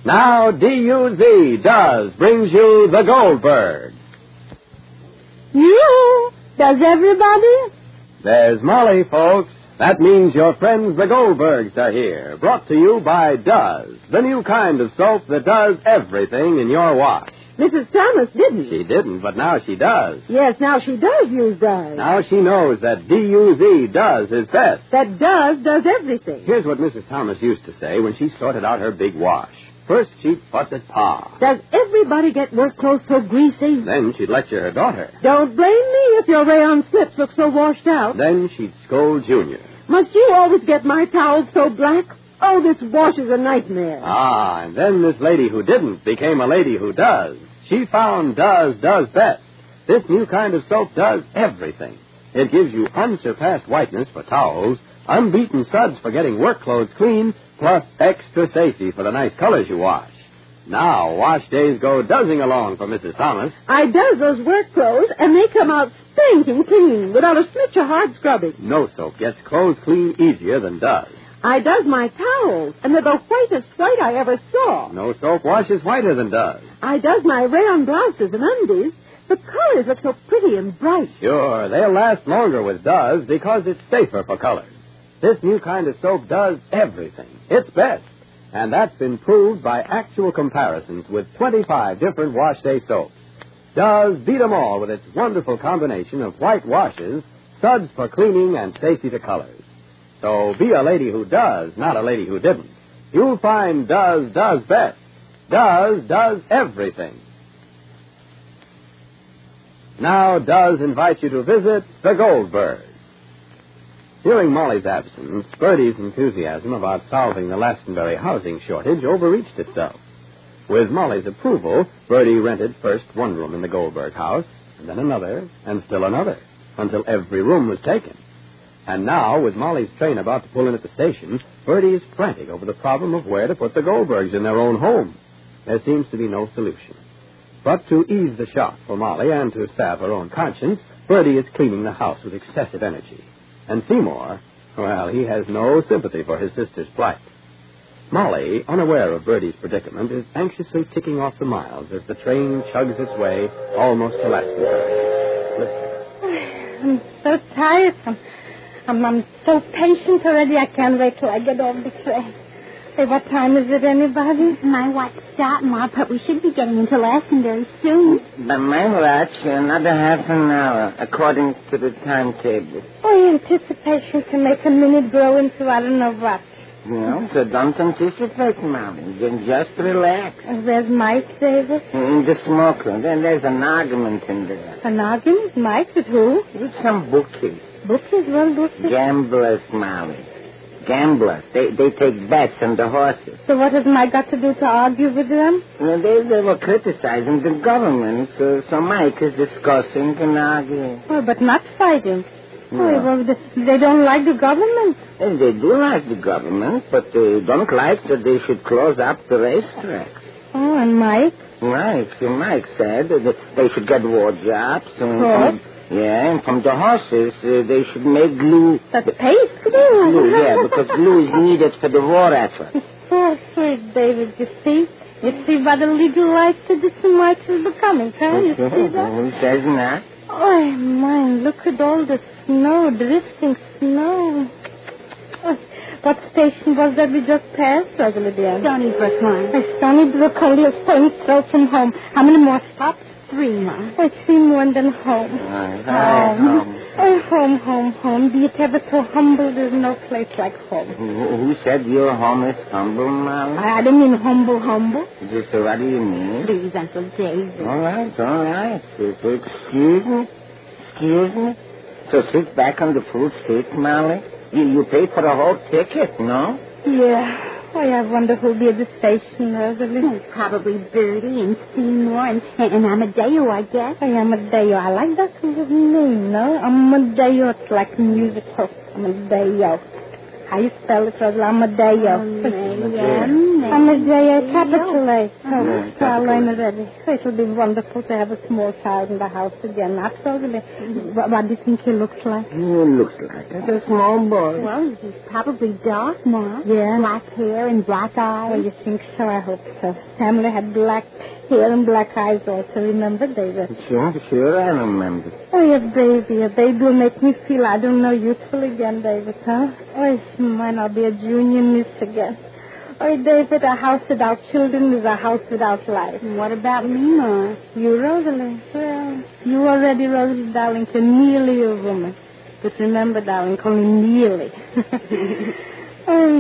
Now DUZ does brings you the Goldberg. You? Does everybody? There's Molly, folks. That means your friends the Goldbergs are here. Brought to you by Does, the new kind of soap that does everything in your wash. Mrs. Thomas didn't. She didn't, but now she does. Yes, now she does use Does. Now she knows that DUZ does is best. That does everything. Here's what Mrs. Thomas used to say when she sorted out her big wash. First, she'd fuss at Pa. Does everybody get work clothes so greasy? Then she'd lecture her daughter. Don't blame me if your rayon slips look so washed out. Then she'd scold Junior. Must you always get my towels so black? Oh, this wash is a nightmare. Ah, and then this lady who didn't became a lady who does. She found does best. This new kind of soap does everything. It gives you unsurpassed whiteness for towels, unbeaten suds for getting work clothes clean, plus extra safety for the nice colors you wash. Now, wash days go dozzing along for Mrs. Thomas. I does those work clothes, and they come out stinking clean without a smidge of hard scrubbing. No soap gets clothes clean easier than does. I does my towels, and they're the whitest white I ever saw. No soap washes whiter than does. I does my rayon blouses and undies. The colors look so pretty and bright. Sure, they'll last longer with does because it's safer for colors. This new kind of soap does everything. It's best. And that's been proved by actual comparisons with 25 different wash day soaps. Does beat 'em all with its wonderful combination of white washes, suds for cleaning, and safety to colors. So be a lady who does, not a lady who didn't. You'll find does best. Does everything. Now Does invites you to visit the Goldberg. During Molly's absence, Bertie's enthusiasm about solving the Lastonbury housing shortage overreached itself. With Molly's approval, Bertie rented first one room in the Goldberg house, and then another, and still another, until every room was taken. And now, with Molly's train about to pull in at the station, Bertie is frantic over the problem of where to put the Goldbergs in their own home. There seems to be no solution. But to ease the shock for Molly and to salve her own conscience, Bertie is cleaning the house with excessive energy. And Seymour, well, he has no sympathy for his sister's plight. Molly, unaware of Bertie's predicament, is anxiously ticking off the miles as the train chugs its way almost to Lastonbury. Listen. I'm so tired. I'm so patient already. I can't wait till I get off the train. Hey, what time is it, anybody? My watch stopped, Ma, but we should be getting into Lastonbury soon. By my watch, another half an hour, according to the timetable. Oh, anticipation can make a minute grow into I don't know what. No, so don't anticipate, Molly. Just relax. Where's Mike, David? In the smoker. Then there's an argument in there. An argument? Mike, with who? With some bookies. Bookies? What bookies? Gamblers, Molly. Gamblers. They take bets on the horses. So what has Mike got to do to argue with them? Well, they were criticizing the government, so Mike is discussing and arguing. Oh, but not fighting. No. Oh, well, they don't like the government. And they do like the government, but they don't like that they should close up the racetrack. Oh, and Mike? Mike said that they should get war jobs. Horse? And from the horses, they should make glue. That's paste? Glue, yeah, because glue is needed for the war effort. Oh, sweet David, you see? You see what a legal license this Mike is becoming, huh? You see that? Who says not? Oh, man, look at all the snow, drifting snow. Oh, what station was that we just passed, Rosalie dear? Stony Brook, Ma. Stony Brook, only a stone's throw from home. How many more stops? 3, Ma. I see more than home. Home. Oh, home. Be it ever so humble, there's no place like home. Who said your home is humble, Molly? I don't mean humble. So what do you mean? Please, Uncle David. All right. So excuse me. So sit back on the full seat, Molly. You pay for the whole ticket, no? Yeah. Oh, I wonder who'll be at the station, Rosalie. Probably Bertie and Seymour and Amadeo, I guess. Hey, Amadeo. I like that kind of name, no? Amadeo. It's like musical. Amadeo. How you spell it, Rosalie? Amadeo. Amadeo, capitulate. Oh, Caroline already. It will be wonderful to have a small child in the house again. Not Rosalie. What do you think he looks like? He looks like a small boy. Well, he's probably dark, Ma. Yeah. Black hair and black eyes. Oh, you think so? I hope so. Pamela had black hair and black eyes also. Remember, David? Sure, I remember. Oh, your baby will make me feel, I don't know, useful again, David, huh? Oh, mine, I'll be a junior miss again. Oh, David, a house without children is a house without life. What about me, Ma? You, Rosalie. Well, you already, Rosalie Darlington, nearly a woman. But remember, darling, only nearly. Oh,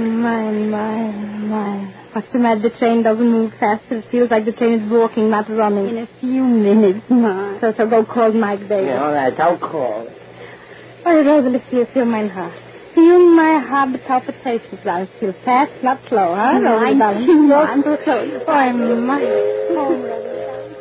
my. What's the matter? The train doesn't move fast. It feels like the train is walking, not running. In a few minutes, Ma. So go call Mike, David. Yeah, all right, I'll call. Oh, Rosalie, feel mein heart. Feel my heart, the palpitations, darling. Feel fast, not slow, huh, Rosalie, darling? I'm so sorry. Oh, my. Oh, Rosalie.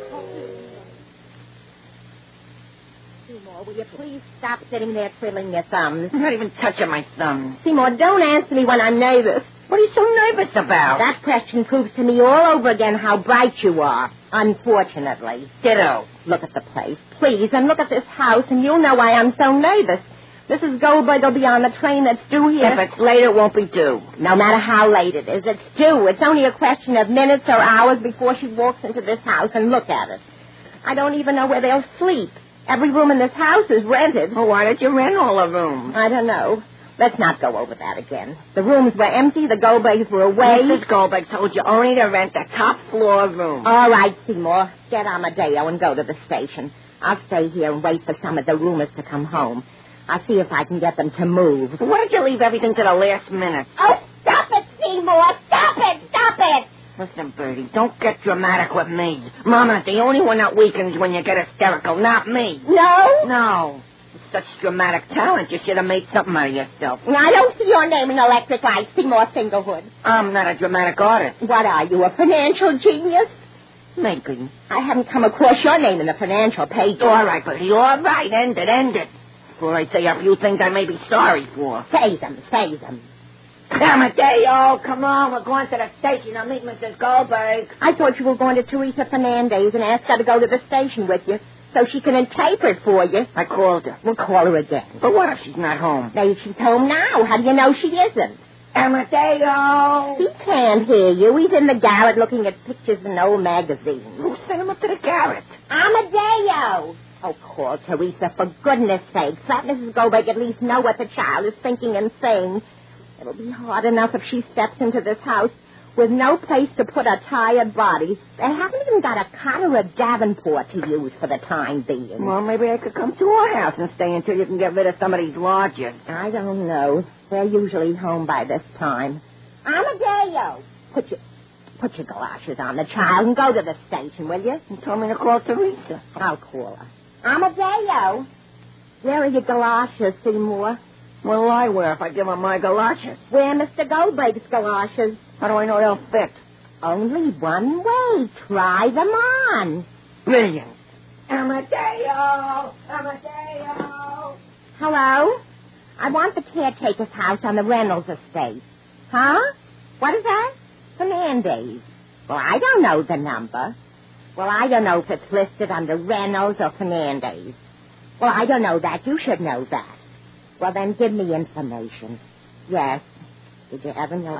Seymour, will you please stop sitting there twiddling your thumbs? I'm not even touching my thumb. Seymour, don't answer me when I'm nervous. What are you so nervous about? That question proves to me all over again how bright you are. Unfortunately. Ditto. Look at the place, please, and look at this house, and you'll know why I'm so nervous. Mrs. Goldberg will be on the train that's due here. If it's late, it won't be due. No matter how late it is, it's due. It's only a question of minutes or hours before she walks into this house, and look at it. I don't even know where they'll sleep. Every room in this house is rented. Well, why did you rent all the rooms? I don't know. Let's not go over that again. The rooms were empty. The Goldbergs were away. Mrs. Goldberg told you only to rent the top floor room. All right, Seymour. Get Amadeo and go to the station. I'll stay here and wait for some of the roomers to come home. I'll see if I can get them to move. Why did you leave everything to the last minute? Oh, stop it, Seymour! Stop it! Stop it! Listen, Bertie, don't get dramatic with me. Mama's the only one that weakens when you get hysterical, not me. No? No. Such dramatic talent, you should have made something out of yourself. I don't see your name in electric lights, Seymour Singlewood. I'm not a dramatic artist. What are you, a financial genius? Maybe. I haven't come across your name in the financial pages. All right, Bertie, all right. End it. Before I say a few things I may be sorry for. Say them. Amadeo, come on. We're going to the station. I'll meet Mrs. Goldberg. I thought you were going to Teresa Fernandez and ask her to go to the station with you so she can interpret for you. I called her. We'll call her again. But what if she's not home? Maybe she's home now. How do you know she isn't? Amadeo! He can't hear you. He's in the garret looking at pictures in old magazines. Who sent him up to the garret? Amadeo! Oh, call Teresa, for goodness sake. Let Mrs. Goldberg at least know what the child is thinking and saying. It'll be hard enough if she steps into this house with no place to put a tired body. They haven't even got a cot or a davenport to use for the time being. Well, maybe I could come to our house and stay until you can get rid of some of these lodgers. I don't know. They're usually home by this time. Amadeo! Put your galoshes on the child and go to the station, will you? You told me to call Teresa. I'll call her. Amadeo! Where are your galoshes, Seymour? What'll I wear if I give her my galoshes? Wear Mr. Goldberg's galoshes. How do I know they'll fit? Only one way. Try them on. Brilliant. Amadeo! Hello? I want the caretaker's house on the Reynolds estate. Huh? What is that? Fernandez. Well, I don't know the number. Well, I don't know if it's listed under Reynolds or Fernandez. Well, I don't know that. You should know that. Well, then give me information. Yes. Did you ever know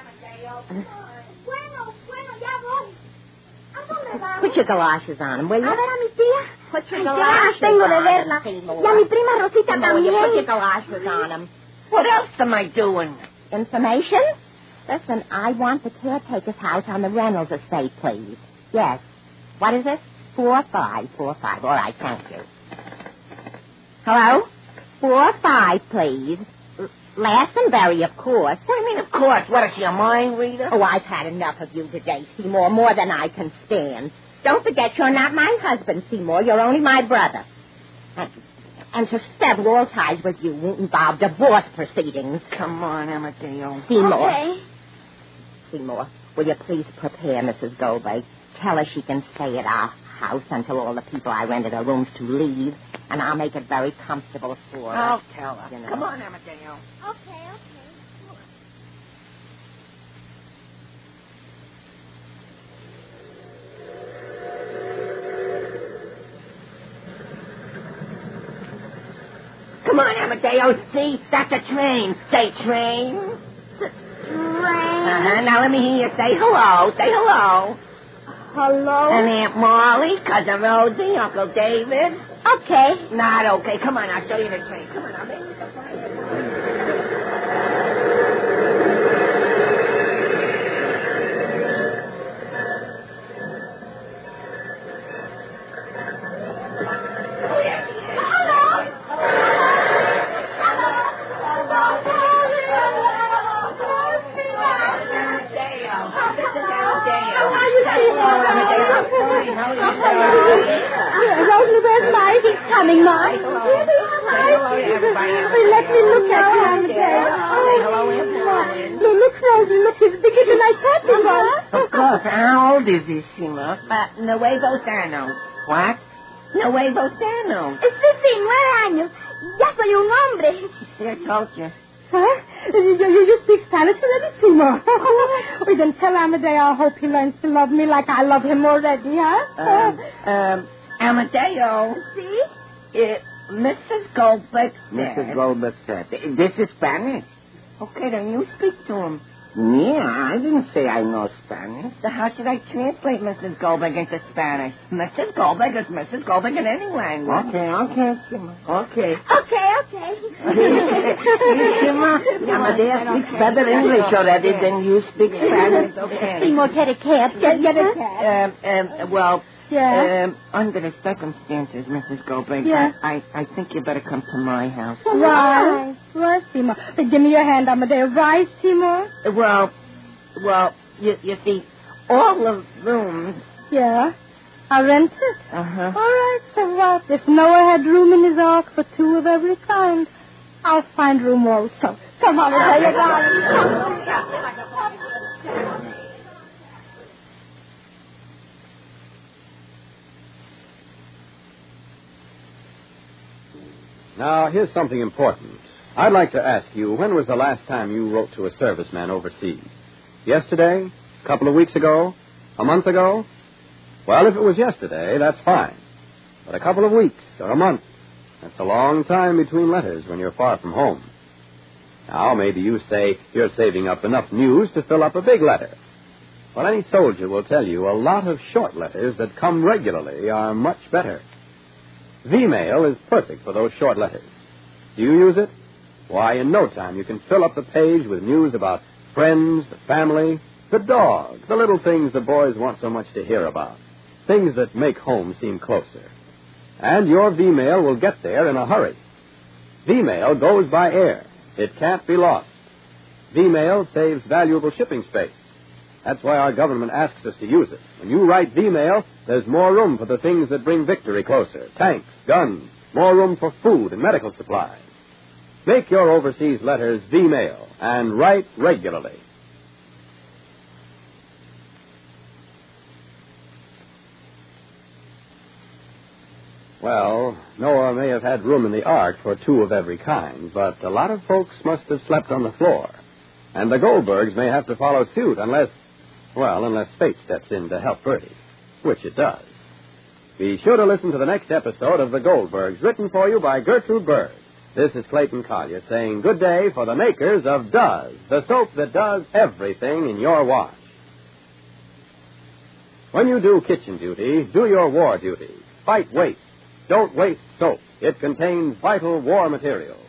Put your galoshes on them, will you? A ver a mi tía. Put your Ay, galoshes ya tengo de on verla. them, Seymour. Y a mi prima Rosita Seymour, you put your también. galoshes on them. What else am I doing? Information? Listen, I want the caretaker's house on the Reynolds estate, please. Yes. What is it? 4545. All right, thank you. Hello? 45, please. Lassenberry, of course. What do you mean, of course? What, is she a mind reader? Oh, I've had enough of you today, Seymour, more than I can stand. Don't forget you're not my husband, Seymour. You're only my brother. And to sever all ties with you won't involve divorce proceedings. Come on, Amadeo. Seymour. Okay. Seymour, will you please prepare Mrs. Goldberg? Tell her she can stay at our house until all the people I rented her rooms to leave, and I'll make it very comfortable for her. I'll tell her. You know. Come on, Amadeo. Okay. Come on, Amadeo. See, that's a train. Say train. Train. Now let me hear you say hello. Say hello. Hello? And Aunt Molly, Cousin Rosie, Uncle David. Okay. Not okay. Come on, I'll show you the train. Come on, I'll make you surprise. Rosalie, where's Mike? He's coming, Mike. Let me look at you, Amadeo. Look, Rosalie, look, he's bigger than I thought he was. Of course. How old is he, Sima? Nuevos Anos. What? Nuevos Anos. Es 19 años. Ya soy un hombre. I told you. Huh? You speak Spanish already, Seymour? We then tell Amadeo I hope he learns to love me like I love him already, huh? Amadeo. See? Mrs. Goldberg said... Mrs. Goldberg said. This is Spanish. Okay, then you speak to him. Yeah, I didn't say I know Spanish. So how should I translate Mrs. Goldberg into Spanish? Mrs. Goldberg is Mrs. Goldberg in any language. Okay, Sima. Okay. Okay. Sima, Amadeo speaks better English already than you speak Spanish. Okay. Seymour, get a cab. Get a cab. Well... Yeah? Under the circumstances, Mrs. Goldberg, Yeah. I think you better come to my house. Right, Seymour. Give me your hand, Amadeo. Right, Seymour? Well, you see, all the rooms... Yeah. I rented. Uh-huh. All right, so what? If Noah had room in his ark for two of every kind, I'll find room also. Come on, Amadeo, darling. Now, here's something important. I'd like to ask you, when was the last time you wrote to a serviceman overseas? Yesterday? A couple of weeks ago? A month ago? Well, if it was yesterday, that's fine. But a couple of weeks or a month, that's a long time between letters when you're far from home. Now, maybe you say you're saving up enough news to fill up a big letter. Well, any soldier will tell you a lot of short letters that come regularly are much better. V-mail is perfect for those short letters. Do you use it? Why, in no time you can fill up the page with news about friends, the family, the dog, the little things the boys want so much to hear about, things that make home seem closer. And your V-mail will get there in a hurry. V-mail goes by air. It can't be lost. V-mail saves valuable shipping space. That's why our government asks us to use it. When you write V-mail, there's more room for the things that bring victory closer. Tanks, guns, more room for food and medical supplies. Make your overseas letters V-mail and write regularly. Well, Noah may have had room in the ark for two of every kind, but a lot of folks must have slept on the floor. And the Goldbergs may have to follow suit unless fate steps in to help Bertie, which it does. Be sure to listen to the next episode of The Goldbergs, written for you by Gertrude Berg. This is Clayton Collier saying good day for the makers of Does, the soap that does everything in your wash. When you do kitchen duty, do your war duty. Fight waste. Don't waste soap. It contains vital war material.